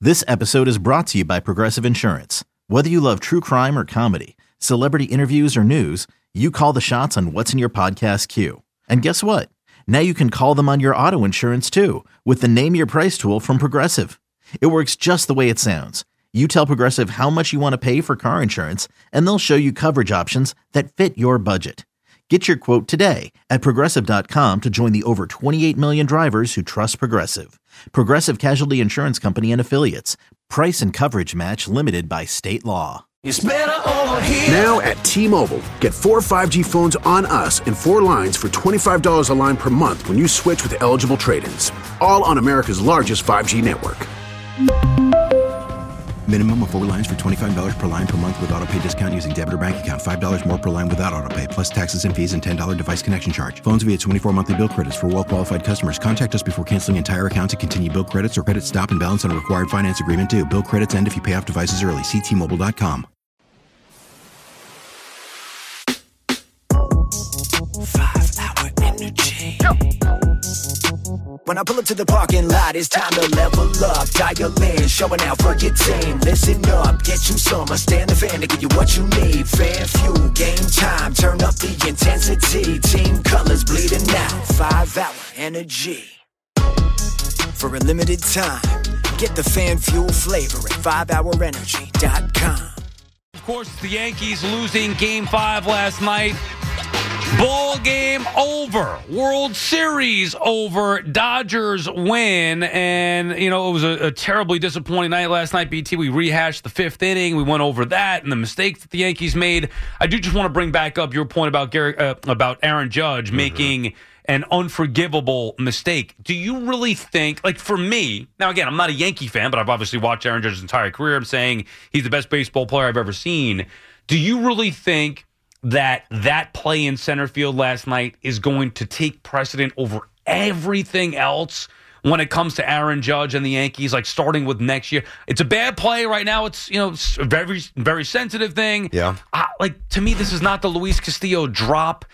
This episode is brought to you by Progressive Insurance. Whether you love true crime or comedy, celebrity interviews or news, you call the shots on what's in your podcast queue. And guess what? Now you can call them on your auto insurance too with the Name Your Price tool from Progressive. It works just the way it sounds. You tell Progressive how much you want to pay for car insurance, and they'll show you coverage options that fit your budget. Get your quote today at Progressive.com to join the over 28 million drivers who trust Progressive. Progressive Casualty Insurance Company and Affiliates. Price and coverage match limited by state law. It's better over here. Now at T-Mobile, get 4 5G phones on us and 4 lines for $25 a line per month when you switch with eligible trade-ins. All on America's largest 5G network. Minimum of 4 lines for $25 per line per month with autopay discount using debit or bank account. $5 more per line without autopay, plus taxes and fees and $10 device connection charge. Phones via 24 monthly bill credits for well-qualified customers. Contact us before canceling entire account to continue bill credits or credit stop and balance on a required finance agreement due. Bill credits end if you pay off devices early. See T-Mobile.com. 5-hour energy. When I pull up to the parking lot, it's time to level up. Dial in, showing out for your team. Listen up, get you some. I stand the fan to give you what you need. Fan fuel, game time, turn up the intensity. Team colors bleeding out. 5-hour energy. For a limited time, get the fan fuel flavor at 5hourenergy.com. Of course, the Yankees losing Game 5 last night. Ball game over. World Series over. Dodgers win. And, you know, it was a terribly disappointing night last night, BT. We rehashed the 5th inning. We went over that and the mistakes that the Yankees made. I do just want to bring back up your point about about Aaron Judge making an unforgivable mistake. Do you really think, like for me, now again, I'm not a Yankee fan, but I've obviously watched Aaron Judge's entire career. I'm saying he's the best baseball player I've ever seen. Do you really think that play in center field last night is going to take precedent over everything else when it comes to Aaron Judge and the Yankees, like starting with next year? It's a bad play right now. It's, you know, it's a very, very sensitive thing. Yeah. Like, to me, this is not the Luis Castillo drop.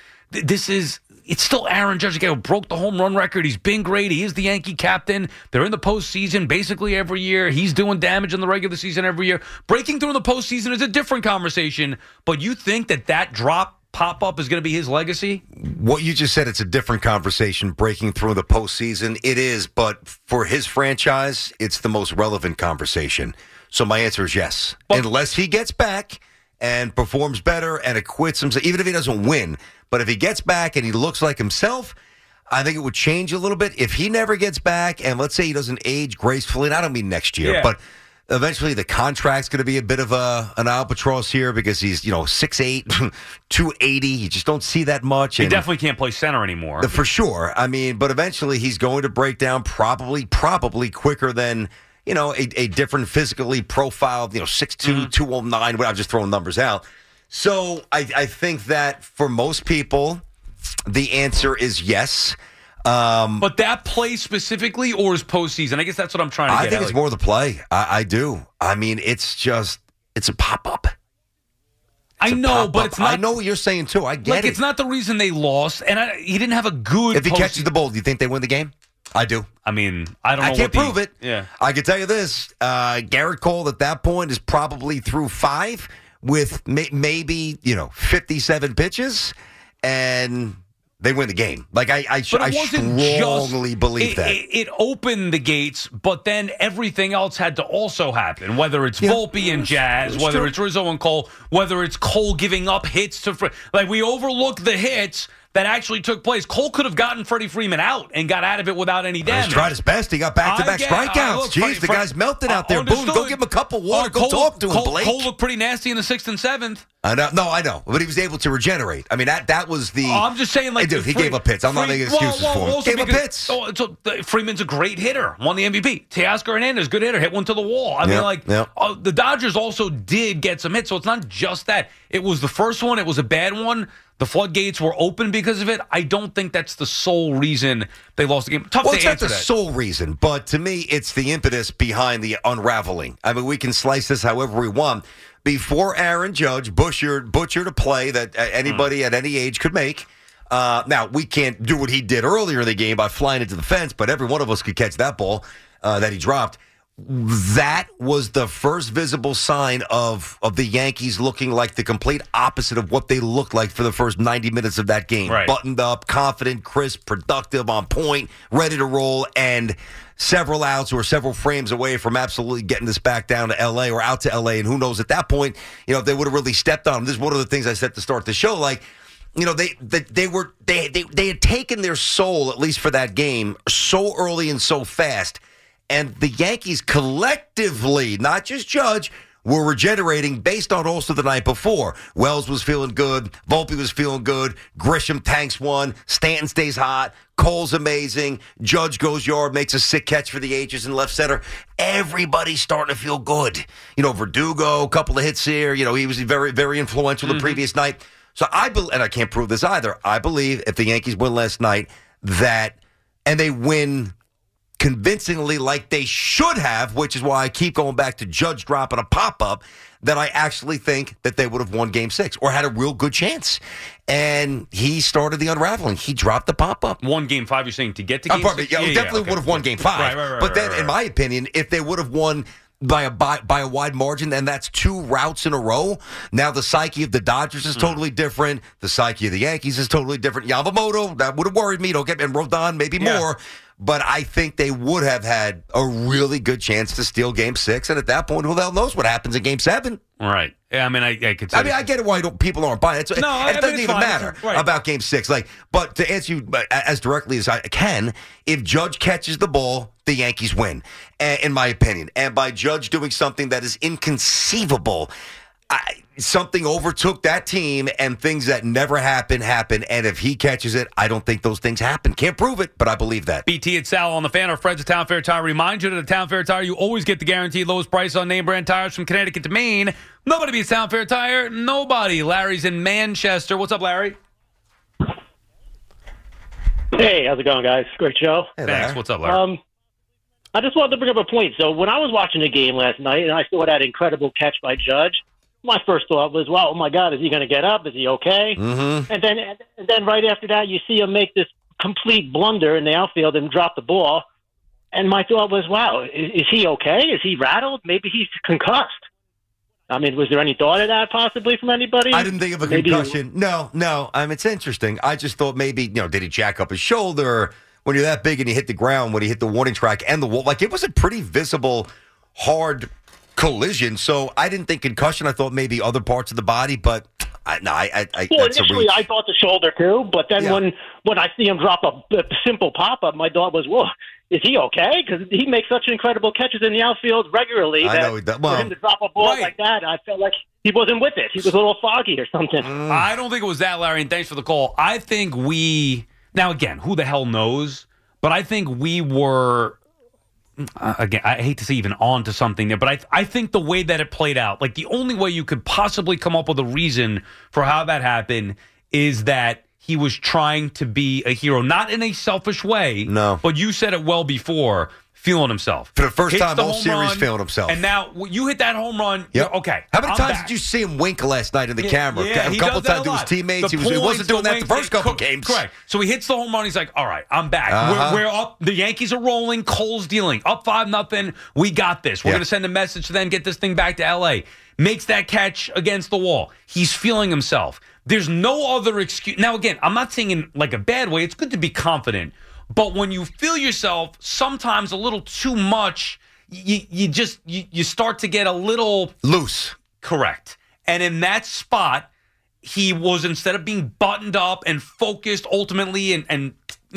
It's still Aaron Judge, the guy who broke the home run record. He's been great. He is the Yankee captain. They're in the postseason basically every year. He's doing damage in the regular season every year. Breaking through in the postseason is a different conversation. But you think that drop pop-up is going to be his legacy? What you just said, it's a different conversation, breaking through the postseason. It is, but for his franchise, it's the most relevant conversation. So my answer is yes. Unless he gets back and performs better and acquits himself, even if he doesn't win. But if he gets back and he looks like himself, I think it would change a little bit. If he never gets back, and let's say he doesn't age gracefully, and I don't mean next year, but eventually the contract's going to be a bit of an albatross here because he's, 6'8", 280. You just don't see that much. He definitely can't play center anymore. For sure. I mean, but eventually he's going to break down probably quicker than, a different physically profiled, 6'2", 209. I'm just throwing numbers out. So I think that for most people, the answer is yes. But that play specifically, or is postseason? I guess that's what I'm trying to get at. I think it's more the play. I do. I mean, it's a pop-up. I know, but it's not. I know what you're saying, too. I get it. It's not the reason they lost, and he didn't have a good If he catches the ball, do you think they win the game? I do. I mean, I don't know. I can't prove it. Yeah. I can tell you this. Garrett Cole at that point is probably through 5 with maybe, 57 pitches, and they win the game. Like, I strongly believe that. It opened the gates, but then everything else had to also happen, whether it's Volpe and Jazz, whether it's Rizzo and Cole, whether it's Cole giving up hits to like, we overlook the hits that actually took place. Cole could have gotten Freddie Freeman out and got out of it without any damage. He tried his best. He got back-to-back strikeouts. Jeez, the guy's melting out there. Boone, go give him a cup of water. Go talk to him, Blake. Cole looked pretty nasty in the 6th and 7th. I know. But he was able to regenerate. I mean, that was the... I'm just saying, like... Dude, he gave up hits. I'm not making excuses for him. Gave up hits. Freeman's a great hitter. Won the MVP. Teoscar Hernandez, good hitter. Hit one to the wall. I mean, the Dodgers also did get some hits, so it's not just that. It was the first one. It was a bad one. The floodgates were open because of it. I don't think that's the sole reason they lost the game. Tough to answer that. Well, it's not the sole reason, but to me, it's the impetus behind the unraveling. I mean, we can slice this however we want. Before Aaron Judge butchered a play that anybody at any age could make. Now, we can't do what he did earlier in the game by flying into the fence, but every one of us could catch that ball that he dropped. that was the first visible sign of the Yankees looking like the complete opposite of what they looked like for the first 90 minutes of that game. Right. Buttoned up, confident, crisp, productive, on point, ready to roll, and several outs or several frames away from absolutely getting this back down to L.A. or out to L.A. And who knows at that point, if they would have really stepped on them. This is one of the things I said to start the show, like, they had taken their soul, at least for that game, so early and so fast. And the Yankees collectively, not just Judge, were regenerating based on also the night before. Wells was feeling good. Volpe was feeling good. Grisham tanks one. Stanton stays hot. Cole's amazing. Judge goes yard, makes a sick catch for the ages in left center. Everybody's starting to feel good. Verdugo, a couple of hits here. He was very, very influential the previous night. So I believe, and I can't prove this either, I believe if the Yankees win last night and they win convincingly like they should have, which is why I keep going back to Judge dropping a pop-up, that I actually think that they would have won Game 6 or had a real good chance. And he started the unraveling. He dropped the pop-up. Won Game 5, you're saying, to get to Game 6? Definitely would have won Game 5. Right, but then, in my opinion, if they would have won by a wide margin, and that's 2 routes in a row. Now the psyche of the Dodgers is totally different. The psyche of the Yankees is totally different. Yamamoto, that would have worried me. Don't get me, and Rodon, maybe more. But I think they would have had a really good chance to steal Game 6, and at that point, who the hell knows what happens in Game 7? Right. Yeah, I mean, I could. I get it why people aren't buying it. It doesn't even matter about Game 6. But to answer you as directly as I can, if Judge catches the ball, the Yankees win, in my opinion. And by Judge doing something that is inconceivable, something overtook that team, and things that never happen. And if he catches it, I don't think those things happen. Can't prove it, but I believe that. BT and Sal on the Fan, our friends at Town Fair Tire remind you that at Town Fair Tire, you always get the guaranteed lowest price on name brand tires from Connecticut to Maine. Nobody beats Town Fair Tire. Nobody. Larry's in Manchester. What's up, Larry? Hey, how's it going, guys? Great show. Hey, thanks. What's up, Larry? I just wanted to bring up a point. So when I was watching the game last night and I saw that incredible catch by Judge, my first thought was, well, oh my God, is he going to get up? Is he okay? Mm-hmm. And then right after that, you see him make this complete blunder in the outfield and drop the ball. And my thought was, wow, is he okay? Is he rattled? Maybe he's concussed. I mean, was there any thought of that possibly from anybody? I didn't think of a concussion. No. It's interesting. I just thought maybe, did he jack up his shoulder? When you're that big and you hit the ground, when he hit the warning track and the wall, it was a pretty visible, hard collision. So I didn't think concussion. I thought maybe other parts of the body, but initially I thought the shoulder too, but then when I see him drop a simple pop-up, my thought was, whoa, is he okay? Because he makes such incredible catches in the outfield regularly for him to drop a ball like that, I felt like he wasn't with it. He was a little foggy or something. I don't think it was that, Larry, and thanks for the call. I think now again, who the hell knows? But I think we were... again, I hate to say even on to something there, but I think the way that it played out, the only way you could possibly come up with a reason for how that happened is that he was trying to be a hero, not in a selfish way. No. But you said it well before, feeling himself. For the first time all series, feeling himself. And now you hit that home run. Yep. Okay. How many times did you see him wink last night in the camera? Yeah, a couple times to his teammates. He wasn't doing that the first couple games. Correct. So he hits the home run. He's like, all right, I'm back. We're up. The Yankees are rolling. Cole's dealing. Up 5-0. We got this. We're going to send a message to them, get this thing back to L.A. Makes that catch against the wall. He's feeling himself. There's no other excuse. Now, again, I'm not saying in a bad way. It's good to be confident. But when you feel yourself sometimes a little too much, you start to get a little loose. Correct. And in that spot, he was, instead of being buttoned up and focused ultimately and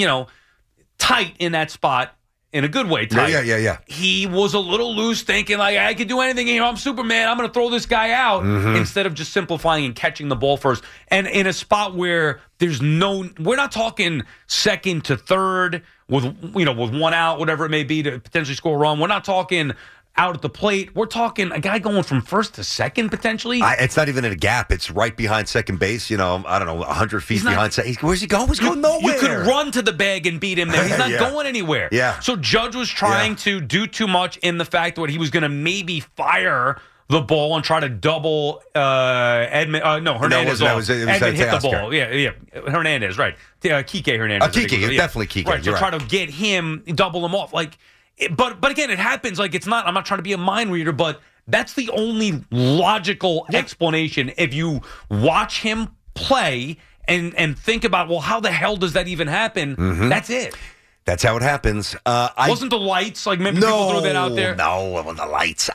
tight in that spot, in a good way, tight. Yeah. He was a little loose, thinking I could do anything here. I'm Superman. I'm going to throw this guy out instead of just simplifying and catching the ball first. And in a spot where we're not talking second to third with one out, whatever it may be, to potentially score a run. We're not talking out at the plate. We're talking a guy going from first to second potentially. It's not even in a gap. It's right behind second base. I don't know, 100 feet behind second. Where's he going? He's going nowhere. You could run to the bag and beat him there. He's not going anywhere. Yeah. So Judge was trying to do too much in the fact that he was going to maybe fire the ball and try to double Hernandez. Edman hit the ball. Yeah. Hernandez, right. Kike Hernandez. Definitely Kike. Right, You're try to get him, double him off. But again, it happens. Like, it's not. I'm not trying to be a mind reader, but that's the only logical explanation. If you watch him play and think about, well, how the hell does that even happen? That's it. That's how it happens. Wasn't the lights like maybe people threw that out there? No, it wasn't the lights.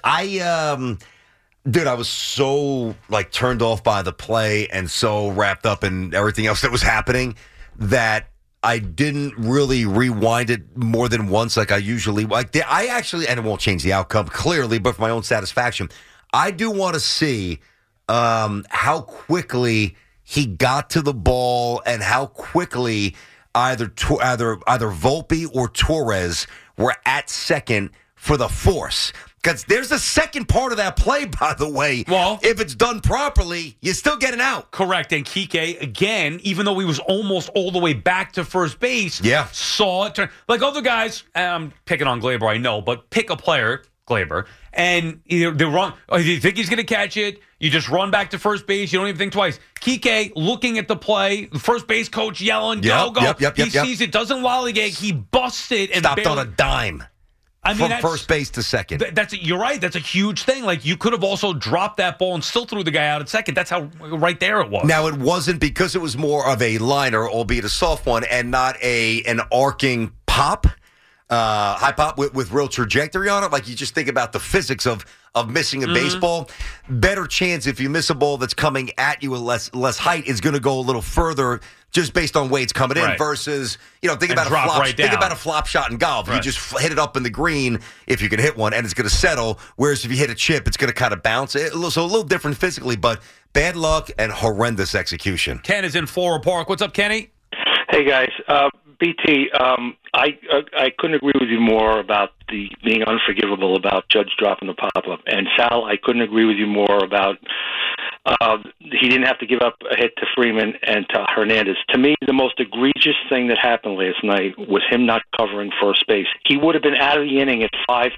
Dude, I was so like turned off by the play and so wrapped up in everything else that was happening that I didn't really rewind it more than once like I usually like. I actually, and it won't change the outcome clearly, but for my own satisfaction, I do want to see how quickly he got to the ball and how quickly either Volpe or Torres were at second for the force. Because there's a second part of that play, by the way. Well, if it's done properly, you still get an out. Correct. And Kike, again, even though he was almost all the way back to first base, saw it turn. Like other guys, I'm picking on Gleyber, I know, but pick a player, Gleyber, and they run. You think he's going to catch it, you just run back to first base. You don't even think twice. Kike looking at the play, the first base coach yelling, go. He sees it, doesn't lollygag, he busts it. And stopped on a dime. From first base to second. You're right. That's a huge thing. Like, you could have also dropped that ball and still threw the guy out at second. That's how right there it was. Now, it wasn't because it was more of a liner, albeit a soft one, and not an arcing pop, high pop with real trajectory on it. Like, you just think about the physics of missing a baseball. Better chance if you miss a ball that's coming at you with less height is going to go a little further just based on weights coming in versus, think about a flop shot in golf. You just hit it up in the green if you can hit one, and it's going to settle, whereas if you hit a chip, it's going to kind of bounce. So a little different physically, but bad luck and horrendous execution. Ken is in Floral Park. What's up, Kenny? Hey, guys. BT, I couldn't agree with you more about the being unforgivable about Judge dropping the pop-up. And Sal, I couldn't agree with you more about he didn't have to give up a hit to Freeman and to Hernandez. To me, the most egregious thing that happened last night was him not covering first base. He would have been out of the inning at 5-0.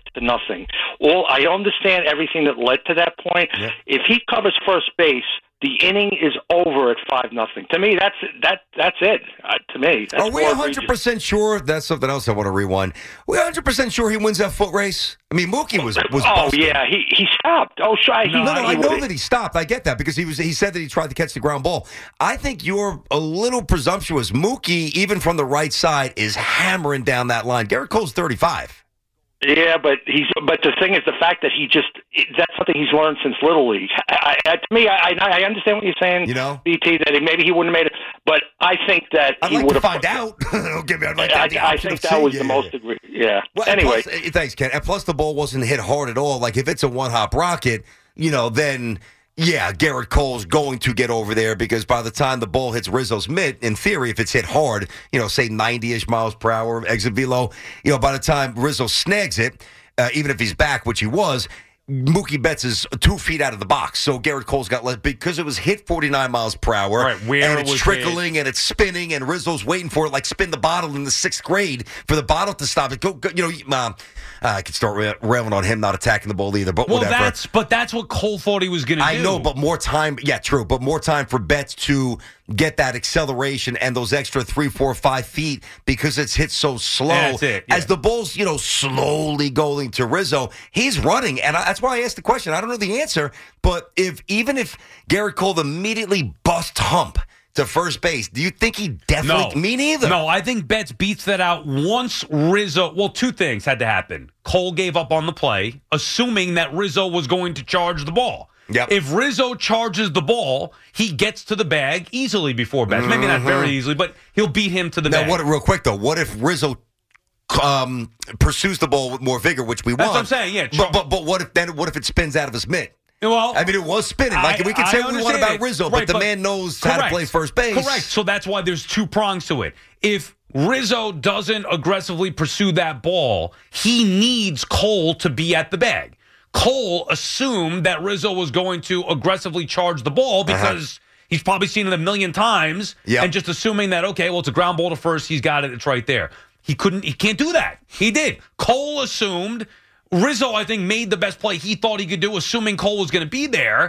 I understand everything that led to that point. Yeah. If he covers first base, the inning is over at 5-0. To me, that's it. To me, that's are we 100% sure? That's something else I want to rewind. We 100% sure he wins that foot race? I mean, Mookie was. Oh busted. Yeah, he stopped. Oh, sure. I know that he stopped. I get that because he said that he tried to catch the ground ball. I think you're a little presumptuous. Mookie, even from the right side, is hammering down that line. Garrett Cole's 35. Yeah, but the thing is the fact that that's something he's learned since Little League. To me, I understand what you're saying, BT, that maybe he wouldn't have made it, but I think that I'd he would have find out. Don't give me. I think that was the most agree. Yeah. Well, anyway, thanks, Ken. And plus, the ball wasn't hit hard at all. Like if it's a one-hop rocket, then. Yeah, Garrett Cole's going to get over there because by the time the ball hits Rizzo's mitt, in theory, if it's hit hard, say 90-ish miles per hour exit velo, by the time Rizzo snags it, even if he's back, which he was, Mookie Betts is 2 feet out of the box. So Garrett Cole's got less because it was hit 49 miles per hour. Right, where and it's trickling and it's spinning and Rizzo's waiting for it like spin the bottle in the 6th grade for the bottle to stop it. Go I could start railing on him not attacking the ball either, but whatever. That's what Cole thought he was going to do. I know, but more time. Yeah, true. But more time for Betts to get that acceleration and those extra 3, 4, 5 feet because it's hit so slow. That's it, yeah. As the ball's, slowly going to Rizzo, he's running. And that's why I asked the question. I don't know the answer, but even if Garrett Cole immediately bust hump to first base, do you think he definitely... No. Me neither. No, I think Betts beats that out once Rizzo... Well, 2 things had to happen. Cole gave up on the play, assuming that Rizzo was going to charge the ball. Yep. If Rizzo charges the ball, he gets to the bag easily before Betts. Maybe not very easily, but he'll beat him to the bag. Now, real quick, though, what if Rizzo pursues the ball with more vigor, which we want? That's what I'm saying, yeah. But what if it spins out of his mitt? Well, I mean, it was spinning. We can say what we want about Rizzo, but the man knows how to play first base. Correct. So that's why there's 2 prongs to it. If Rizzo doesn't aggressively pursue that ball, he needs Cole to be at the bag. Cole assumed that Rizzo was going to aggressively charge the ball because he's probably seen it a million times, and just assuming that, okay, well, it's a ground ball to first, he's got it, it's right there. He can't do that. He did. Cole assumed. Rizzo, I think, made the best play he thought he could do, assuming Cole was going to be there.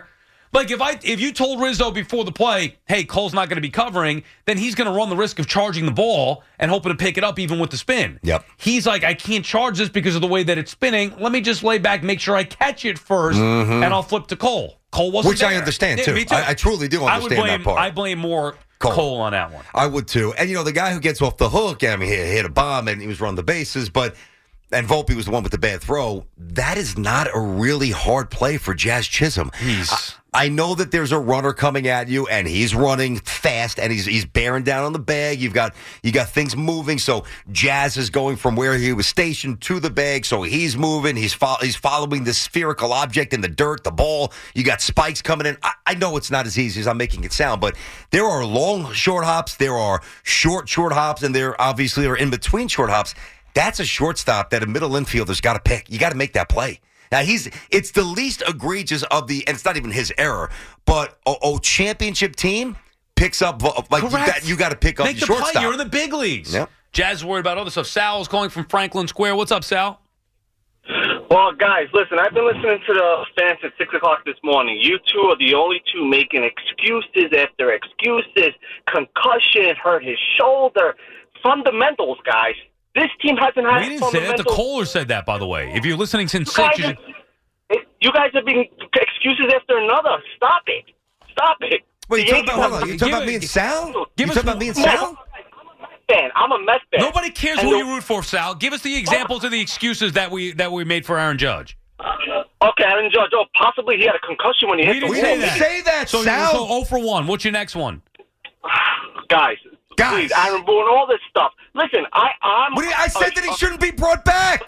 Like, if you told Rizzo before the play, hey, Cole's not going to be covering, then he's going to run the risk of charging the ball and hoping to pick it up even with the spin. Yep. He's like, I can't charge this because of the way that it's spinning. Let me just lay back, make sure I catch it first, and I'll flip to Cole. Cole wasn't there. Which I understand, too. Me too. I truly do understand that part. I blame more Cole on that one. I would, too. And, the guy who gets off the hook, I mean, he hit a bomb and he was running the bases, and Volpe was the one with the bad throw. That is not a really hard play for Jazz Chisholm. I know that there's a runner coming at you, and he's running fast, and he's bearing down on the bag. You got things moving. So Jazz is going from where he was stationed to the bag. So he's moving. He's following this spherical object in the dirt, the ball. You got spikes coming in. I know it's not as easy as I'm making it sound, but there are long short hops, there are short hops, and there obviously are in between short hops. That's a shortstop that a middle infielder's got to pick. You got to make that play. Now, it's the least egregious of and it's not even his error, but a championship team picks up, like, you got to pick up Make the play. shortstop. You're in the big leagues. Yep. Jazz is worried about other stuff. Sal is calling from Franklin Square. What's up, Sal? Well, guys, listen, I've been listening to the fans at 6 o'clock this morning. You two are the only two making excuses after excuses. Concussion, hurt his shoulder. Fundamentals, guys. This team hasn't had We didn't say that. The Kohler said that, by the way. If you're listening since 6, you guys have been excuses after another. Stop it. Wait, you talking about me and Sal? You talking about me and Sal? I'm a Mets fan. Nobody cares who you root for, Sal. Give us the examples of the excuses that we made for Aaron Judge. Okay, Aaron Judge. Oh, possibly he had a concussion when he hit the wall. We didn't say that, so, Sal. So 0 for 1. What's your next one? Guys. Please, Aaron Boone, all this stuff. Listen, I said that he shouldn't be brought back.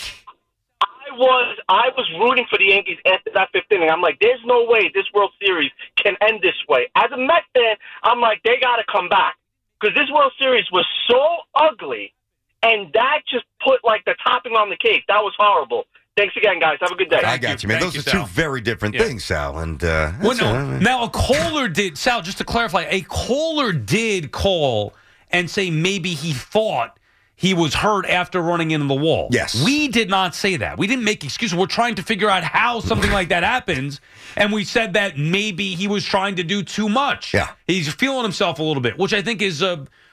I was rooting for the Yankees after that 5th inning. I'm like, there's no way this World Series can end this way. As a Mets fan, I'm like, they got to come back. Because this World Series was so ugly, and that just put, like, the topping on the cake. That was horrible. Thanks again, guys. Have a good day. I got you, man. Those are two very different things, Sal. And now, a Kohler did, Sal, just to clarify, a Kohler did call and say maybe he thought he was hurt after running into the wall. Yes. We did not say that. We didn't make excuses. We're trying to figure out how something like that happens, and we said that maybe he was trying to do too much. Yeah. He's feeling himself a little bit, which I think is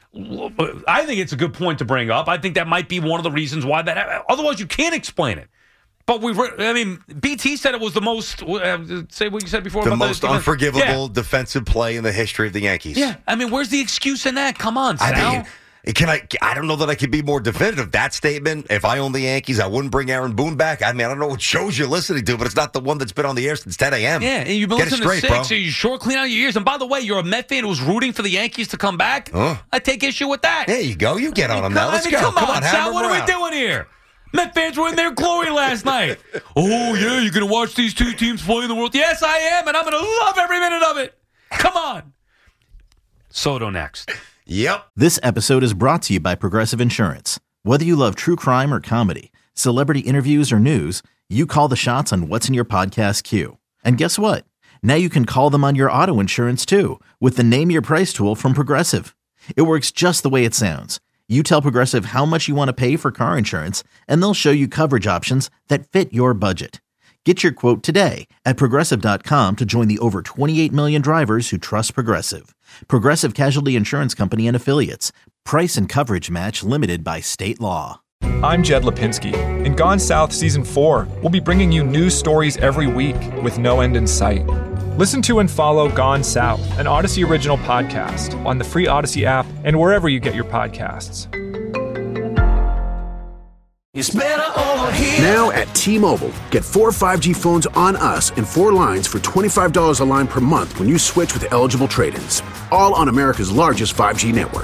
I think it's a good point to bring up. I think that might be one of the reasons why that. Otherwise, you can't explain it. But BT said it was the most. Say what you said before. The about most unforgivable defensive play in the history of the Yankees. Yeah, where's the excuse in that? Come on, Sal. I don't know that I could be more definitive. That statement, if I owned the Yankees, I wouldn't bring Aaron Boone back. I don't know what shows you're listening to, but it's not the one that's been on the air since 10 a.m. Yeah, and you've been listening to 6, bro. so you sure clean out your ears. And by the way, you're a Met fan who's rooting for the Yankees to come back. I take issue with that. There you go. You get on them now. Let's go. Come on, Sal. What are we doing here? Met fans were in their glory last night. Oh, yeah, you're going to watch these two teams play in the World? Yes, I am, and I'm going to love every minute of it. Come on. Soto next. Yep. This episode is brought to you by Progressive Insurance. Whether you love true crime or comedy, celebrity interviews or news, you call the shots on what's in your podcast queue. And guess what? Now you can call them on your auto insurance too with the Name Your Price tool from Progressive. It works just the way it sounds. You tell Progressive how much you want to pay for car insurance, and they'll show you coverage options that fit your budget. Get your quote today at Progressive.com to join the over 28 million drivers who trust Progressive. Progressive Casualty Insurance Company and Affiliates. Price and coverage match limited by state law. I'm Jed Lipinski. In Gone South Season 4, we'll be bringing you new stories every week with no end in sight. Listen to and follow Gone South, an Odyssey original podcast on the free Odyssey app and wherever you get your podcasts. It's better over here. Now at T-Mobile, get 4 5G phones on us and 4 lines for $25 a line per month when you switch with eligible trade-ins. All on America's largest 5G network.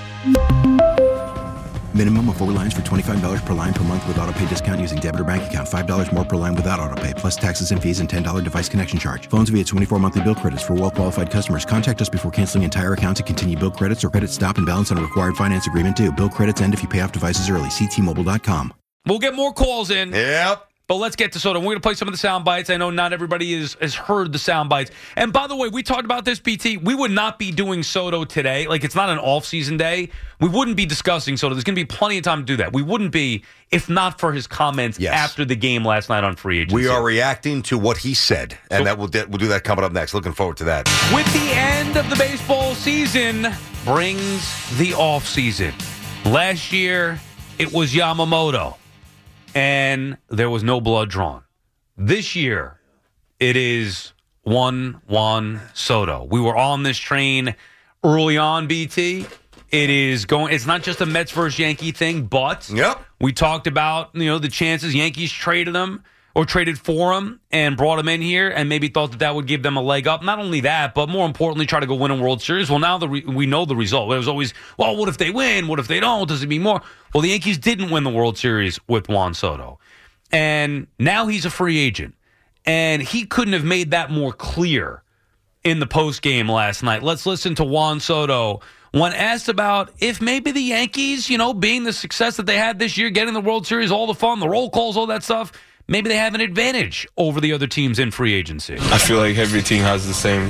Minimum of 4 lines for $25 per line per month with autopay discount using debit or bank account. $5 more per line without autopay, plus taxes and fees and $10 device connection charge. Phones via 24 monthly bill credits for well-qualified customers. Contact us before canceling entire account to continue bill credits or credit stop and balance on a required finance agreement due. Bill credits end if you pay off devices early. See T-Mobile.com. We'll get more calls in. Yep. But let's get to Soto. We're going to play some of the sound bites. I know not everybody has heard the sound bites. And by the way, we talked about this, BT. We would not be doing Soto today. Like, it's not an off-season day. We wouldn't be discussing Soto. There's going to be plenty of time to do that. We wouldn't be if not for his comments after the game last night on free agency. We are reacting to what he said, and we'll do that coming up next. Looking forward to that. With the end of the baseball season brings the off-season. Last year, it was Yamamoto. And there was no blood drawn. This year, it is Juan Soto. We were on this train early on, BT. It is going. It's not just a Mets versus Yankee thing, but we talked about the chances Yankees traded him or traded for him and brought him in here and maybe thought that would give them a leg up. Not only that, but more importantly, try to go win a World Series. Well, now we know the result. It was always, well, what if they win? What if they don't? Does it mean more? Well, the Yankees didn't win the World Series with Juan Soto. And now he's a free agent. And he couldn't have made that more clear in the postgame last night. Let's listen to Juan Soto when asked about if maybe the Yankees, being the success that they had this year, getting the World Series, all the fun, the roll calls, all that stuff, maybe they have an advantage over the other teams in free agency. I feel like every team has the same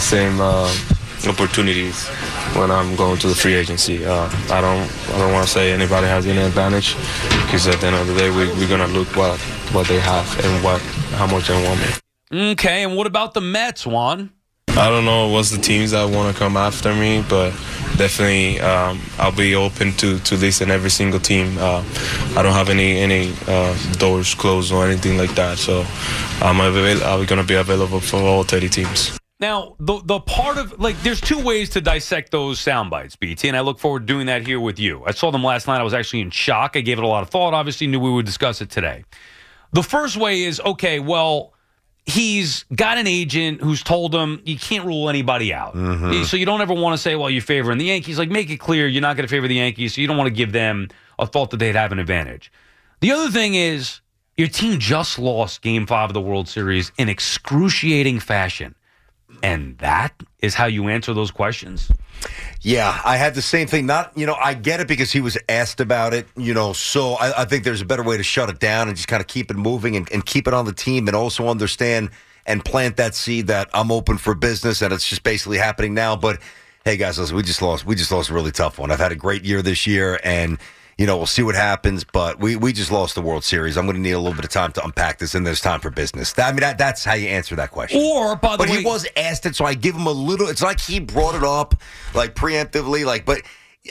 opportunities when I'm going to the free agency. I don't want to say anybody has any advantage because at the end of the day, we're gonna look what they have and how much they want me. Okay, and what about the Mets, Juan? I don't know what's the teams that want to come after me, but definitely I'll be open to this and every single team. I don't have any doors closed or anything like that, so I'm going to be available for all 30 teams. Now, the part of, there's two ways to dissect those sound bites, BT, and I look forward to doing that here with you. I saw them last night. I was actually in shock. I gave it a lot of thought. Obviously, knew we would discuss it today. The first way is, okay, well, he's got an agent who's told him you can't rule anybody out. Mm-hmm. So you don't ever want to say, well, you're favoring the Yankees. Make it clear you're not going to favor the Yankees, so you don't want to give them a thought that they'd have an advantage. The other thing is your team just lost Game 5 of the World Series in excruciating fashion. And that is how you answer those questions? Yeah, I had the same thing. I get it because he was asked about it, so I think there's a better way to shut it down and just kind of keep it moving and keep it on the team and also understand and plant that seed that I'm open for business and it's just basically happening now. But, hey, guys, listen, we just lost a really tough one. I've had a great year this year and we'll see what happens, but we just lost the World Series. I'm going to need a little bit of time to unpack this, and there's time for business. That's how you answer that question. Or, by the way, he was asked it, so I give him a little. It's like he brought it up, preemptively, but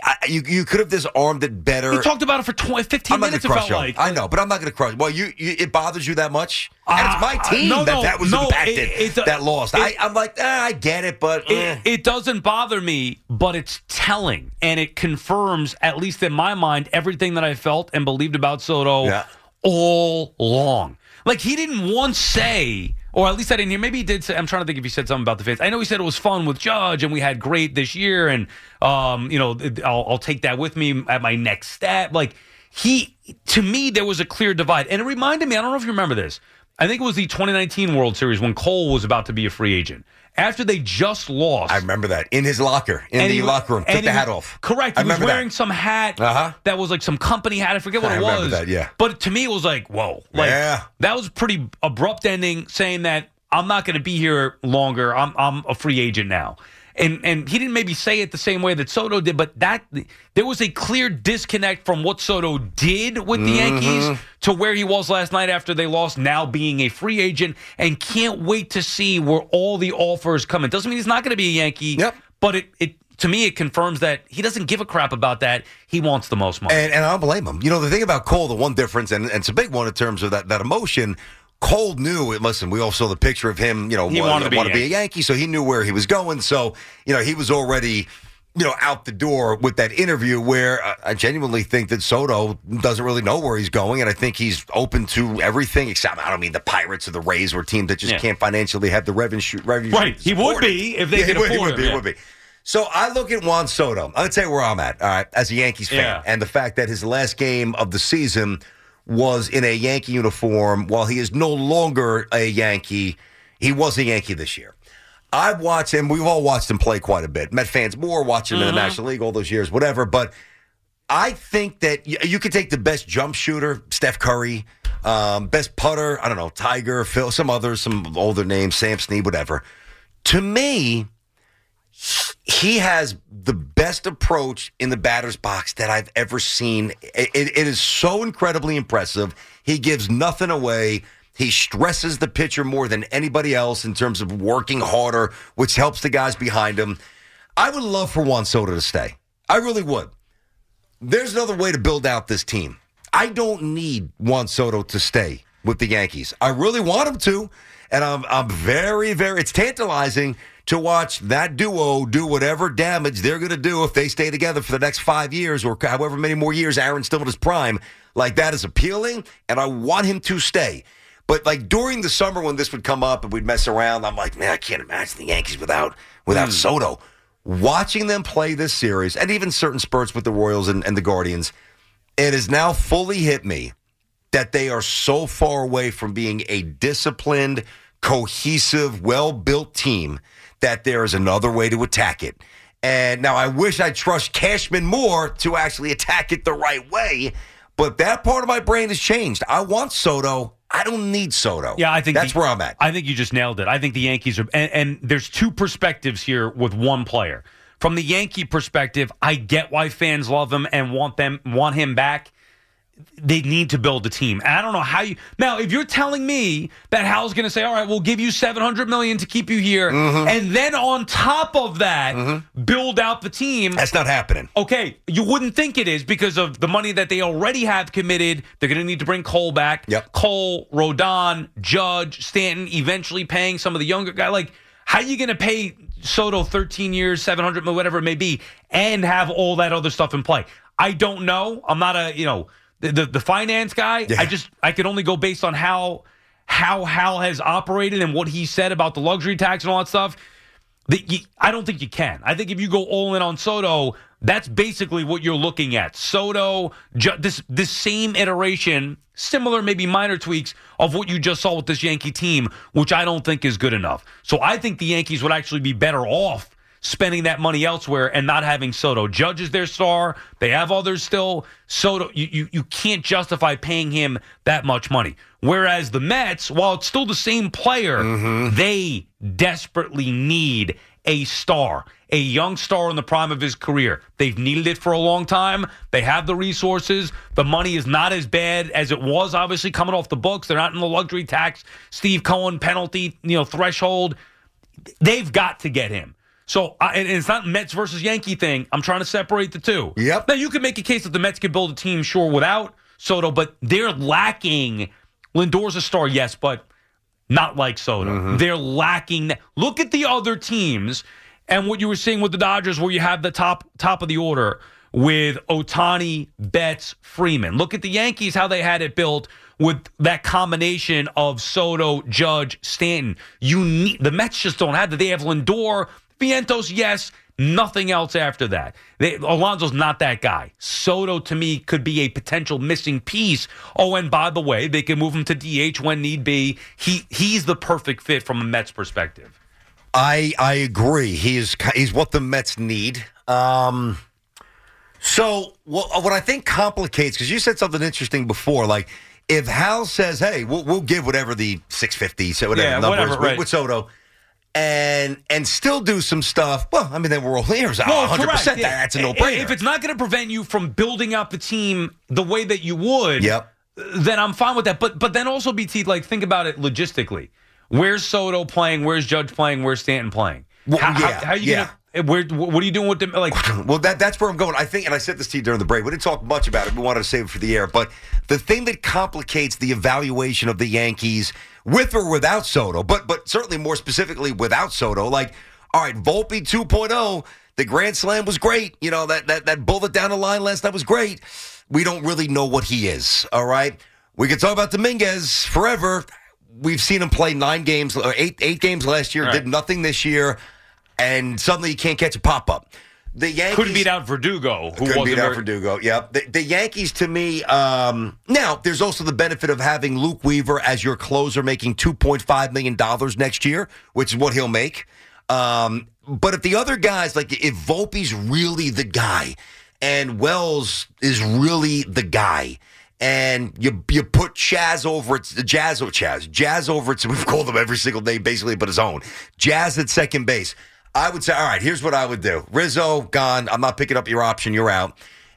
you could have disarmed it better. He talked about it for 15 minutes. It felt like. I know, but I'm not going to crush. Well, it bothers you that much, and it's my team that was impacted that lost. I'm like, I get it, but it doesn't bother me, but it's telling, and it confirms, at least in my mind, everything that I felt and believed about Soto all along. He didn't once say. Or at least I didn't hear. Maybe he did say, I'm trying to think if he said something about the fans. I know he said it was fun with Judge and we had great this year and, I'll take that with me at my next step. To me, there was a clear divide. And it reminded me, I don't know if you remember this. I think it was the 2019 World Series when Cole was about to be a free agent. After they just lost. I remember that. In his locker. In the locker room. Took the hat off. Correct. He was wearing some hat that was some company hat. I forget what it was. I remember that, yeah. But to me, it was whoa. That was a pretty abrupt ending saying that I'm not going to be here longer. I'm a free agent now. And he didn't maybe say it the same way that Soto did, but there was a clear disconnect from what Soto did with the Yankees to where he was last night after they lost, now being a free agent, and can't wait to see where all the offers come in. Doesn't mean he's not going to be a Yankee, but it to me, it confirms that he doesn't give a crap about that. He wants the most money. And I don't blame him. The thing about Cole, the one difference, and it's a big one in terms of that emotion, Cole knew it. Listen, we all saw the picture of him, he wanted to be a Yankee, so he knew where he was going. So, he was already, out the door with that interview where I genuinely think that Soto doesn't really know where he's going. And I think he's open to everything except, I don't mean the Pirates or the Rays or teams that just can't financially have the revenue. Right. He would be if they could afford him. He would be. So I look at Juan Soto. I'll tell you where I'm at, all right, as a Yankees fan. And the fact that his last game of the season was in a Yankee uniform. While he is no longer a Yankee, he was a Yankee this year. I've watched him. We've all watched him play quite a bit. Met fans more, watched him in the National League all those years, whatever. But I think that you could take the best jump shooter, Steph Curry. Best putter, I don't know, Tiger, Phil, some others, some older names, Sam Snead, whatever. To me, he has the best approach in the batter's box that I've ever seen. It is so incredibly impressive. He gives nothing away. He stresses the pitcher more than anybody else in terms of working harder, which helps the guys behind him. I would love for Juan Soto to stay. I really would. There's another way to build out this team. I don't need Juan Soto to stay with the Yankees. I really want him to, and I'm very, very, it's tantalizing to watch that duo do whatever damage they're going to do if they stay together for the next 5 years or however many more years Aaron's still in his prime. Like, that is appealing, and I want him to stay. But, like, during the summer when this would come up and we'd mess around, I'm like, man, I can't imagine the Yankees without Soto. Watching them play this series, and even certain spurts with the Royals and the Guardians, it has now fully hit me that they are so far away from being a disciplined, cohesive, well-built team that there is another way to attack it. And now I wish I trust Cashman more to actually attack it the right way, but that part of my brain has changed. I want Soto. I don't need Soto. Yeah, I think that's where I'm at. I think you just nailed it. I think the Yankees are, and there's two perspectives here with one player. From the Yankee perspective, I get why fans love him and want him back. They need to build a team. And I don't know how you... Now, if you're telling me that Hal's going to say, all right, we'll give you $700 million to keep you here, and then on top of that, build out the team... That's not happening. Okay, you wouldn't think it is because of the money that they already have committed. They're going to need to bring Cole back. Yep. Cole, Rodon, Judge, Stanton, eventually paying some of the younger guys. Like, how are you going to pay Soto 13 years, $700 million, whatever it may be, and have all that other stuff in play? I don't know. I'm not a, the finance guy. Yeah. I could only go based on how Hal has operated and what he said about the luxury tax and all that stuff. I don't think you can. I think if you go all in on Soto, that's basically what you're looking at. Soto, this same iteration, similar, maybe minor tweaks of what you just saw with this Yankee team, which I don't think is good enough. So I think the Yankees would actually be better off spending that money elsewhere and not having Soto. Judge is their star. They have others still. Soto, you can't justify paying him that much money. Whereas the Mets, while it's still the same player, they desperately need a star, a young star in the prime of his career. They've needed it for a long time. They have the resources. The money is not as bad as it was, obviously, coming off the books. They're not in the luxury tax, Steve Cohen penalty, threshold. They've got to get him. So, and it's not Mets versus Yankee thing. I'm trying to separate the two. Yep. Now, you could make a case that the Mets could build a team, sure, without Soto, but they're lacking. Lindor's a star, yes, but not like Soto. They're lacking. Look at the other teams and what you were seeing with the Dodgers where you have the top of the order with Ohtani, Betts, Freeman. Look at the Yankees, how they had it built with that combination of Soto, Judge, Stanton. The Mets just don't have that. They have Lindor, Vientos, yes, nothing else after that. Alonso's not that guy. Soto, to me, could be a potential missing piece. Oh, and by the way, they can move him to DH when need be. He's the perfect fit from a Mets perspective. I agree. He's what the Mets need. So what I think complicates, because you said something interesting before, like if Hal says, hey, we'll give whatever the 650, so whatever the number is right. with Soto, and still do some stuff. Well, I mean, then we're all here's 100%. That's a no-brainer. If it's not going to prevent you from building out the team the way that you would, then I'm fine with that. But then also, BT, like think about it logistically. Where's Soto playing? Where's Judge playing? Where's Stanton playing? Well, how are you gonna? What are you doing with them? Like, well, that's where I'm going. I think, and I said this to you during the break. We didn't talk much about it. We wanted to save it for the air. But the thing that complicates the evaluation of the Yankees, with or without Soto, but certainly more specifically without Soto, like, all right, Volpe 2.0, the Grand Slam was great. That bullet down the line last night was great. We don't really know what he is. All right, we can talk about Dominguez forever. We've seen him play 9 games, or 8 games last year. Right. Did nothing this year. And suddenly you can't catch a pop-up. The Yankees couldn't beat out Verdugo. Verdugo, yeah. The Yankees, to me, now, there's also the benefit of having Luke Weaver as your closer making $2.5 million next year, which is what he'll make. But if the other guys, like if Volpe's really the guy and Wells is really the guy, and you put Jazz over it, Jazz over it. So we've called him every single name basically, but his own. Jazz at second base. I would say, all right, here's what I would do. Rizzo gone. I'm not picking up your option. You're out.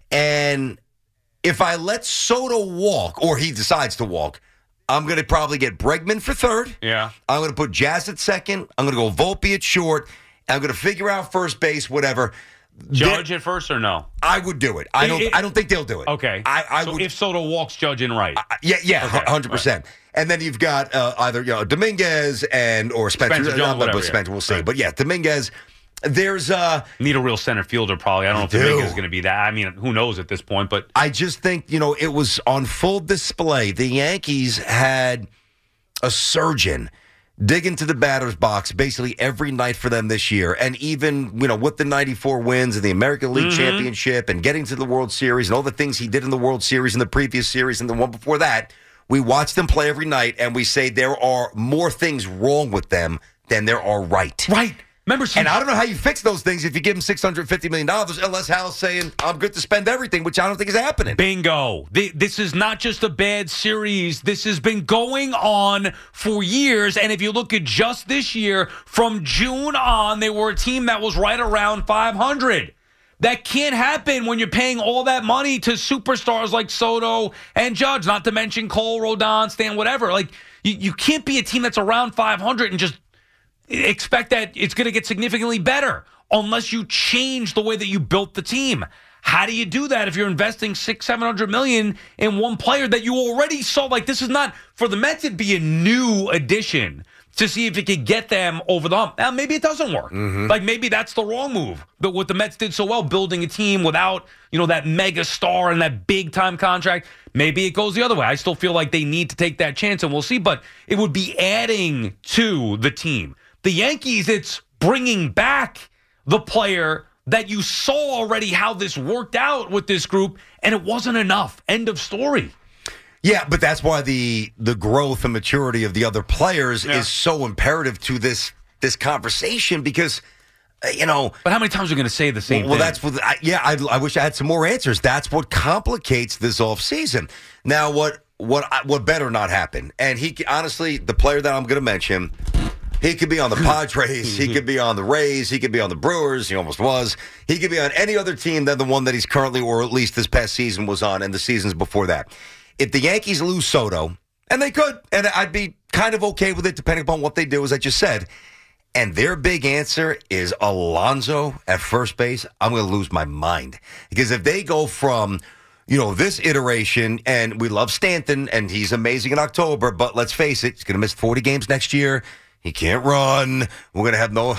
And if I let Soto walk, or he decides to walk, I'm going to probably get Bregman for third. Yeah. I'm going to put Jazz at second. I'm going to go Volpe at short. I'm going to figure out first base, whatever. Judge at first or no? I would do it. I don't think they'll do it. Okay. I so would, if Soto walks, Judge in right. Yeah, okay, 100%. Right. And then you've got either Dominguez or Spencer Jones, whatever, Spencer, we'll see. Right. But yeah, Dominguez. There's need a real center fielder probably. I don't know if Dominguez is going to be that. I mean, who knows at this point? But I just think it was on full display. The Yankees had a surgeon dig into the batter's box basically every night for them this year. And even, with the 94 wins and the American League Championship and getting to the World Series and all the things he did in the World Series and the previous series and the one before that, we watch them play every night and we say there are more things wrong with them than there are right. Right. Remember, and I don't know how you fix those things if you give him $650 million, unless Hal's saying, I'm good to spend everything, which I don't think is happening. Bingo. This is not just a bad series. This has been going on for years. And if you look at just this year, from June on, they were a team that was right around 500. That can't happen when you're paying all that money to superstars like Soto and Judge, not to mention Cole, Rodon, Stan, whatever. Like, you can't be a team that's around 500 and just expect that it's going to get significantly better unless you change the way that you built the team. How do you do that if you're investing $600-700 million in one player that you already saw? Like, this is not for the Mets. It'd be a new addition to see if it could get them over the hump. Now, maybe it doesn't work. Like, maybe that's the wrong move. But what the Mets did so well, building a team without, that mega star and that big time contract, maybe it goes the other way. I still feel like they need to take that chance, and we'll see. But it would be adding to the team. The Yankees, it's bringing back the player that you saw already how this worked out with this group, and it wasn't enough. End of story. Yeah, but that's why the growth and maturity of the other players is so imperative to this conversation because, But how many times are we going to say the same thing? Well, that's what. I wish I had some more answers. That's what complicates this offseason. Now, what better not happen? And he honestly, the player that I'm going to mention. He could be on the Padres. He could be on the Rays. He could be on the Brewers. He almost was. He could be on any other team than the one that he's currently, or at least this past season, was on and the seasons before that. If the Yankees lose Soto, and they could, and I'd be kind of okay with it depending upon what they do, as I just said, and their big answer is Alonso at first base, I'm going to lose my mind. Because if they go from this iteration, and we love Stanton, and he's amazing in October, but let's face it, he's going to miss 40 games next year. He can't run. We're going to have no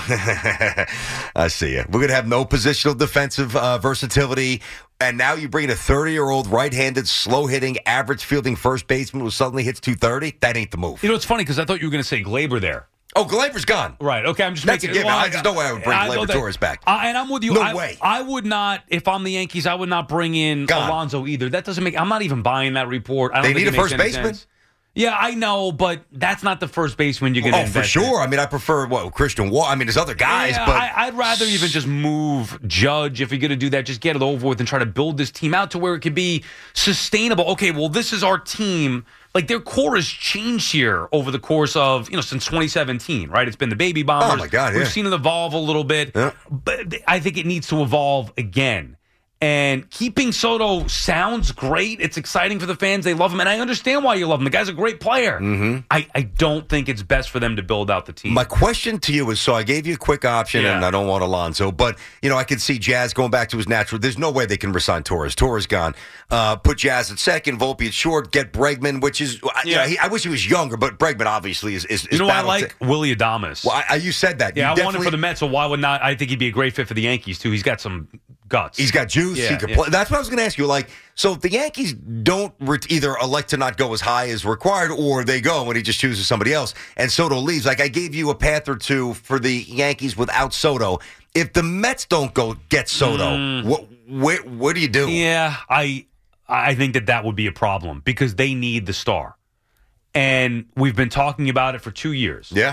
I see you. We're going to have no positional defensive versatility. And now you bring in a 30-year-old right-handed, slow-hitting, average fielding first baseman who suddenly hits 230. That ain't the move. It's funny because I thought you were going to say Gleyber there. Oh, Gleyber's gone. Right. Okay, I'm just That's making a given. There's no way I would bring Gleyber Torres back. And I'm with you. No way. I would not, if I'm the Yankees, I would not bring in Alonso either. That doesn't make, I'm not even buying that report. I don't they think need a first baseman? Sense. Yeah, I know, but that's not the first baseman you're going to invest for sure. in. I mean, I prefer, Christian Wall. I mean, there's other guys, but... I'd rather even just move Judge. If you're going to do that, just get it over with and try to build this team out to where it can be sustainable. Okay, well, this is our team. Like, their core has changed here over the course of, since 2017, right? It's been the Baby Bombers. Oh, my God, yeah. We've seen it evolve a little bit, but I think it needs to evolve again. And keeping Soto sounds great. It's exciting for the fans. They love him. And I understand why you love him. The guy's a great player. Mm-hmm. I don't think it's best for them to build out the team. My question to you is, so I gave you a quick option, and I don't want Alonso, but, I could see Jazz going back to his natural. There's no way they can resign Torres. Torres gone. Put Jazz at second, Volpe at short, get Bregman, which is, I wish he was younger, but Bregman obviously is I like? Willy Adames. Well, you said that. Yeah, I want him for the Mets, so why would not? I think he'd be a great fit for the Yankees, too. He's got some guts. He's got juice. He can play. That's what I was going to ask you. Like, so if the Yankees don't either elect to not go as high as required, or they go and he just chooses somebody else, and Soto leaves, like I gave you a path or two for the Yankees without Soto. If the Mets don't go get Soto, what do you do? Yeah, I think that would be a problem because they need the star. And we've been talking about it for 2 years. Yeah.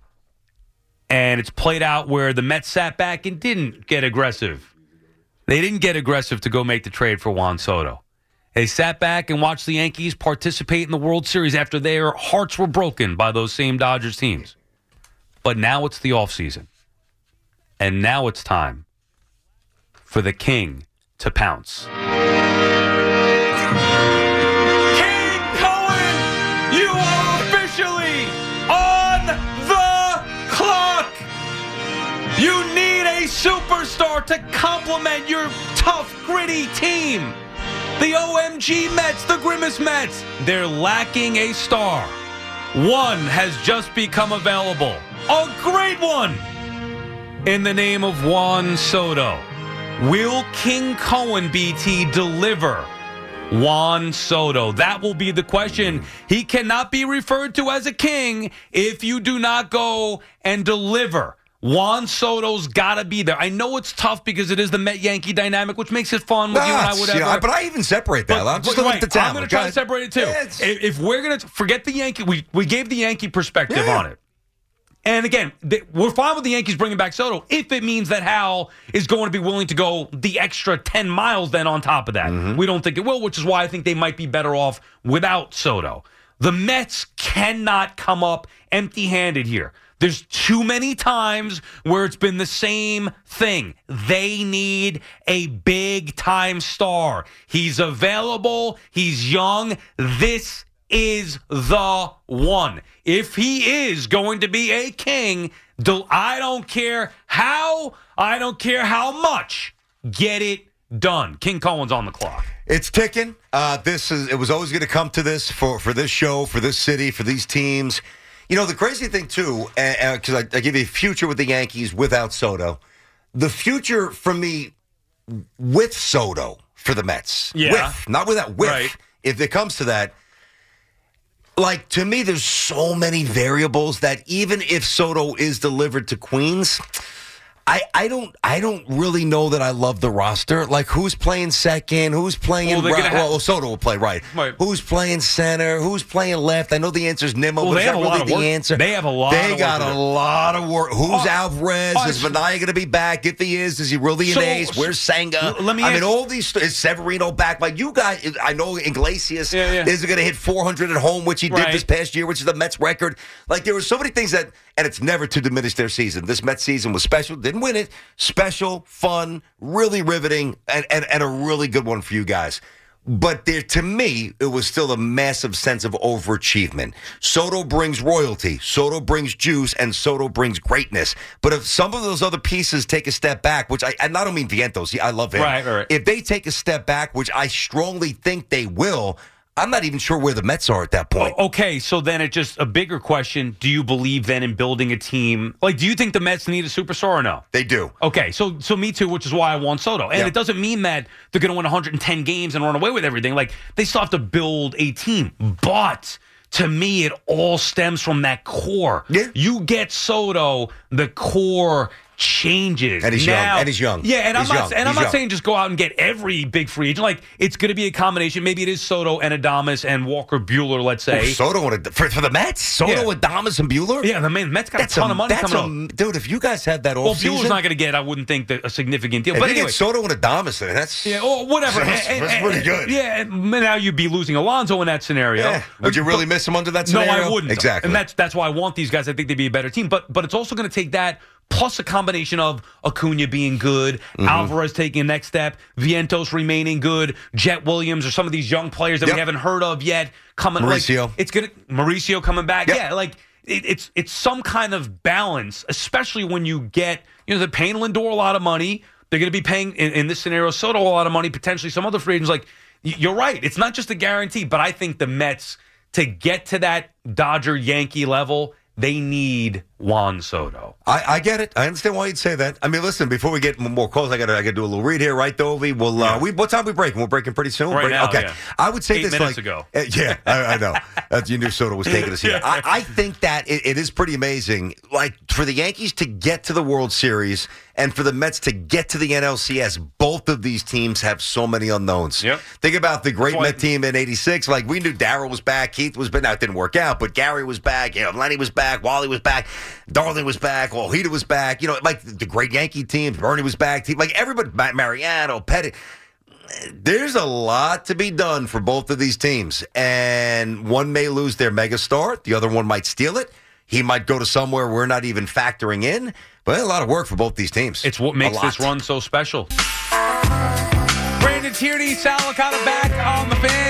And it's played out where the Mets sat back and didn't get aggressive. They didn't get aggressive to go make the trade for Juan Soto. They sat back and watched the Yankees participate in the World Series after their hearts were broken by those same Dodgers teams. But now it's the offseason. And now it's time for the king to pounce. King Cohen, you are officially on the clock. You need a superstar to complement your tough, gritty team. The OMG Mets, the Grimace Mets, they're lacking a star. One has just become available. A great one! In the name of Juan Soto. Will King Cohen, BT, deliver Juan Soto? That will be the question. He cannot be referred to as a king if you do not go and deliver. Juan Soto's got to be there. I know it's tough because it is the Met-Yankee dynamic, which makes it fun with you and I, whatever. But I even separate that. I'm just looking at the talent. I'm going to try to separate it, too. Yeah, if we're going to forget the Yankee, we gave the Yankee perspective on it. And again, we're fine with the Yankees bringing back Soto if it means that Hal is going to be willing to go the extra 10 miles then on top of that. Mm-hmm. We don't think it will, which is why I think they might be better off without Soto. The Mets cannot come up empty-handed here. There's too many times where it's been the same thing. They need a big-time star. He's available. He's young. This is the one. If he is going to be a king, I don't care how, I don't care how much. Get it done. King Cohen's on the clock. It's ticking. It was always going to come to this for this show, for this city, for these teams. You know, the crazy thing, too, because I give you a future with the Yankees without Soto. The future for me with Soto for the Mets. Yeah. With, not without, with. Right. If it comes to that, like, to me, there's so many variables that even if Soto is delivered to Queens, I don't really know that I love the roster. Like, who's playing second? Who's playing right? Well, Soto will play right. Who's playing center? Who's playing left? I know the answer is Nimmo, but is that really the answer? They have a lot of work. They got a lot of work. Who's Alvarez? Is Minaya going to be back? If he is he really an ace? Where's Senga? All these. Is Severino back? Like, you guys, I know Iglesias is going to hit 400 at home, which he did this past year, which is the Mets record. Like, there were so many things that, and it's never to diminish their season. This Mets season was special. Didn't win it. Special, fun, really riveting, and a really good one for you guys. But to me, it was still a massive sense of overachievement. Soto brings royalty, Soto brings juice, and Soto brings greatness. But if some of those other pieces take a step back, which I don't mean Vientos, I love him. Right. If they take a step back, which I strongly think they will, I'm not even sure where the Mets are at that point. Okay, so then it's just a bigger question. Do you believe then in building a team? Like, do you think the Mets need a superstar or no? They do. Okay, so me too, which is why I want Soto. And it doesn't mean that they're going to win 110 games and run away with everything. Like, they still have to build a team. But to me, it all stems from that core. Yeah. You get Soto, the core changes. And he's young. Yeah, and I'm not saying just go out and get every big free agent. Like, it's going to be a combination. Maybe it is Soto and Adames and Walker Buehler, let's say. Soto for the Mets? Soto, Adames, and Buehler? Yeah, the Mets got a ton of money coming up. Dude, if you guys had that all season... Buehler's not going to get, I wouldn't think, a significant deal. But anyway, get Soto and Adames, that's... Yeah, or whatever. That's pretty good. Yeah, and now you'd be losing Alonso in that scenario. Yeah. Would you really miss him under that scenario? No, I wouldn't. Exactly. And that's why I want these guys. I think they'd be a better team. But it's also going to take that plus a combination of Acuna being good, Alvarez taking a next step, Vientos remaining good, Jet Williams, or some of these young players that we haven't heard of yet coming. Mauricio. Mauricio coming back. Yep. Yeah, like it's some kind of balance, especially when you get, they're paying Lindor a lot of money. They're going to be paying, in this scenario, Soto a lot of money, potentially some other free agents. Like, you're right. It's not just a guarantee, but I think the Mets, to get to that Dodger-Yankee level, they need Juan Soto. I get it. I understand why you'd say that. I mean, listen, before we get more calls, I got to do a little read here, right, Dovey? What time are we breaking? We're breaking pretty soon? Right now, okay. yeah. I would say 8 this minutes ago. Yeah, I know. You knew Soto was taking us here. I think that it is pretty amazing. Like, for the Yankees to get to the World Series and for the Mets to get to the NLCS, both of these teams have so many unknowns. Yep. Think about the great Met team in '86. Like, we knew Darryl was back, Keith was back. Now, it didn't work out, but Gary was back. Lenny was back. Wally was back. Darling was back. Ojeda was back. Like the great Yankee team. Bernie was back. Like everybody, Mariano, Pettit. there's a lot to be done for both of these teams, and one may lose their megastar. The other one might steal it. He might go to somewhere we're not even factoring in. But a lot of work for both these teams. It's what makes this run so special. Brandon Tierney, Sal Licata back on the Fan.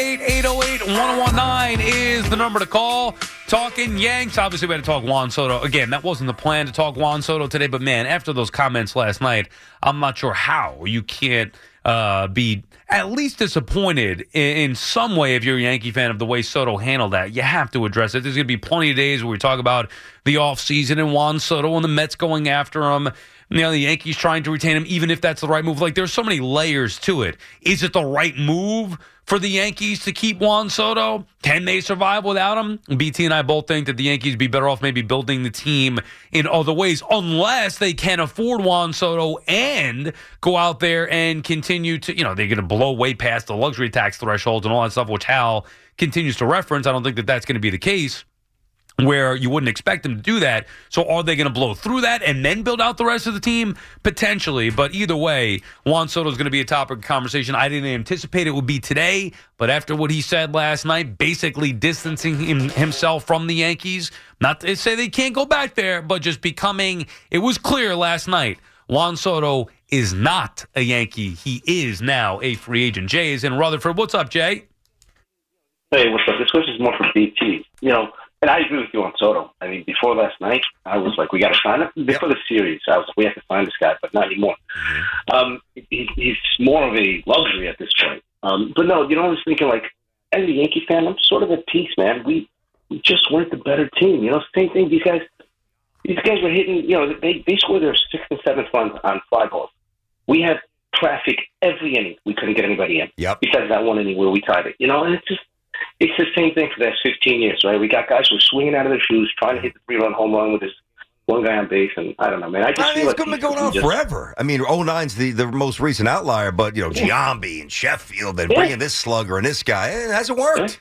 888-808-1019 is the number to call. Talking Yanks. Obviously, we had to talk Juan Soto. Again, that wasn't the plan to talk Juan Soto today. But, man, after those comments last night, I'm not sure how you can't be at least disappointed in some way if you're a Yankee fan of the way Soto handled that. You have to address it. There's going to be plenty of days where we talk about the offseason and Juan Soto and the Mets going after him. You know, the Yankees trying to retain him, even if that's the right move. Like, there's so many layers to it. Is it the right move for the Yankees to keep Juan Soto? Can they survive without him? BT and I both think that the Yankees would be better off maybe building the team in other ways, unless they can afford Juan Soto and go out there and continue to, you know, they're going to blow way past the luxury tax thresholds and all that stuff, which Hal continues to reference. I don't think that that's going to be the case, where you wouldn't expect them to do that. So are they going to blow through that and then build out the rest of the team? Potentially. But either way, Juan Soto is going to be a topic of conversation. I didn't anticipate it would be today, but after what he said last night, basically distancing himself from the Yankees, not to say they can't go back there, but just becoming, it was clear last night, Juan Soto is not a Yankee. He is now a free agent. Jay is in Rutherford. What's up, Jay? Hey, what's up? This question is more for BT. You know, and I agree with you on Soto. I mean, before last night, I was like, we got to sign him. Before the series, I was like, we have to sign this guy, but not anymore. He's more of a luxury at this point. But no, you know, I was thinking, like, as a Yankee fan, I'm sort of at peace, man. We just weren't the better team. You know, same thing. These guys were hitting, you know, they scored their 6th and 7th runs on fly balls. We had traffic every inning. We couldn't get anybody in. Besides that one inning where we tied it. You know, and it's the same thing for the last 15 years, right? We got guys who are swinging out of their shoes, trying to hit the 3-run home run with this one guy on base, and I don't know, man. I just feel it's been going on forever. I mean, 09's the most recent outlier, but, you know, Giambi and Sheffield and bringing this slugger and this guy, it hasn't worked.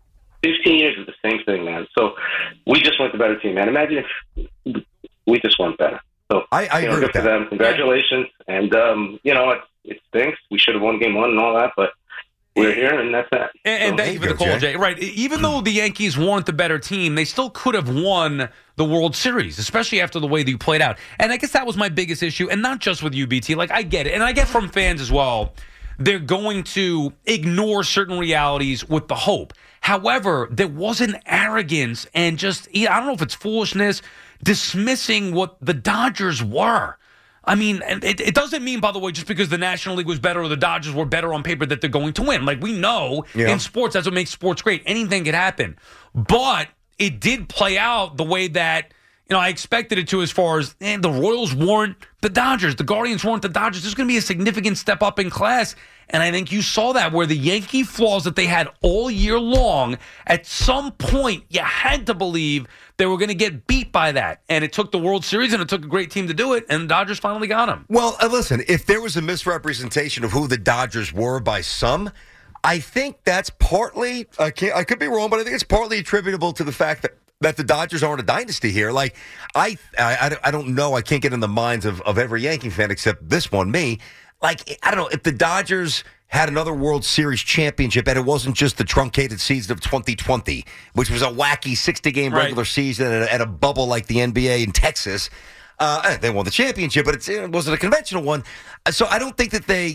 15 years is the same thing, man. So we just weren't the better team, man. Imagine if we just weren't better. So I agree with that. Them. Congratulations. And, you know, it stinks. We should have won game 1 and all that, but we're here, and that's that. And thank you for the call, Jay. Right. Even though the Yankees weren't the better team, they still could have won the World Series, especially after the way that you played out. And I guess that was my biggest issue, and not just with UBT. Like, I get it. And I get from fans as well, they're going to ignore certain realities with the hope. However, there was an arrogance and just, I don't know if it's foolishness, dismissing what the Dodgers were. I mean, it doesn't mean, by the way, just because the National League was better or the Dodgers were better on paper that they're going to win. Like, we know in sports, that's what makes sports great. Anything could happen. But it did play out the way that, you know, I expected it to, as far as the Royals weren't the Dodgers. The Guardians weren't the Dodgers. There's going to be a significant step up in class. And I think you saw that where the Yankee flaws that they had all year long, at some point you had to believe they were going to get beat by that. And it took the World Series, and it took a great team to do it, and the Dodgers finally got them. Well, listen, if there was a misrepresentation of who the Dodgers were by some, I think that's partly, I could be wrong, but I think it's partly attributable to the fact that the Dodgers aren't a dynasty here. Like, I don't know. I can't get in the minds of every Yankee fan except this one, me. Like, I don't know, if the Dodgers had another World Series championship and it wasn't just the truncated season of 2020, which was a wacky 60-game regular season and a bubble like the NBA in Texas, they won the championship, but it wasn't a conventional one. So I don't think that they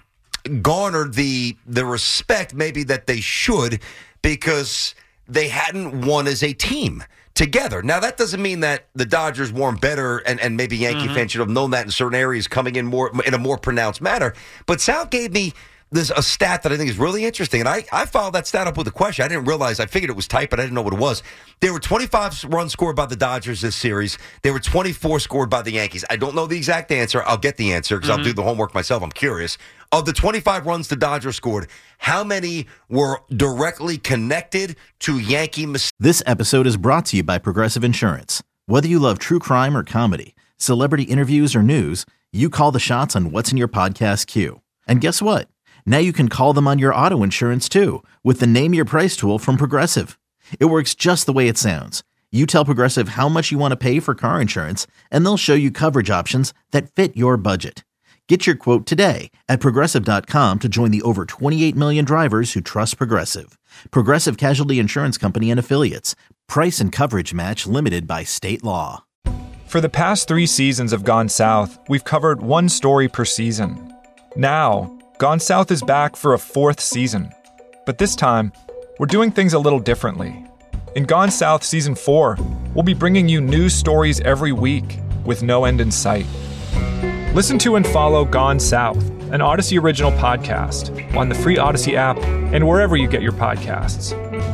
garnered the respect maybe that they should, because they hadn't won as a team together. Now, that doesn't mean that the Dodgers weren't better, and maybe Yankee fans should have known that in certain areas coming in a more pronounced manner. But Sal gave me a stat that I think is really interesting, and I followed that stat up with a question. I didn't realize, I figured it was typed, but I didn't know what it was. There were 25 runs scored by the Dodgers this series. There were 24 scored by the Yankees. I don't know the exact answer. I'll get the answer because I'll do the homework myself. I'm curious. Of the 25 runs the Dodgers scored, how many were directly connected to Yankee mistakes? This episode is brought to you by Progressive Insurance. Whether you love true crime or comedy, celebrity interviews or news, you call the shots on what's in your podcast queue. And guess what? Now you can call them on your auto insurance too, with the Name Your Price tool from Progressive. It works just the way it sounds. You tell Progressive how much you want to pay for car insurance, and they'll show you coverage options that fit your budget. Get your quote today at Progressive.com to join the over 28 million drivers who trust Progressive. Progressive Casualty Insurance Company and Affiliates. Price and coverage match limited by state law. For the past 3 seasons of Gone South, we've covered one story per season. Now, Gone South is back for a 4th season. But this time, we're doing things a little differently. In Gone South Season 4, we'll be bringing you new stories every week with no end in sight. Listen to and follow Gone South, an Odyssey original podcast, on the free Odyssey app and wherever you get your podcasts.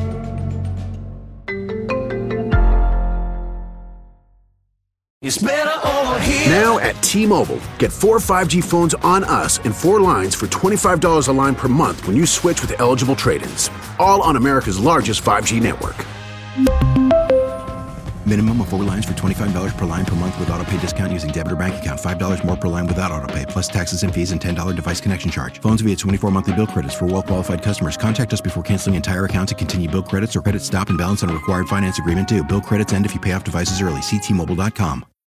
It's better over here. Now at T-Mobile, get 4 5G phones on us and 4 lines for $25 a line per month when you switch with eligible trade-ins. All on America's largest 5G network. Minimum of 4 lines for $25 per line per month with auto pay discount using debit or bank account. $5 more per line without auto pay, plus taxes and fees and $10 device connection charge. Phones via 24 monthly bill credits for well-qualified customers. Contact us before canceling entire account to continue bill credits or credit stop and balance on required finance agreement due. Bill credits end if you pay off devices early. See T-Mobile.com.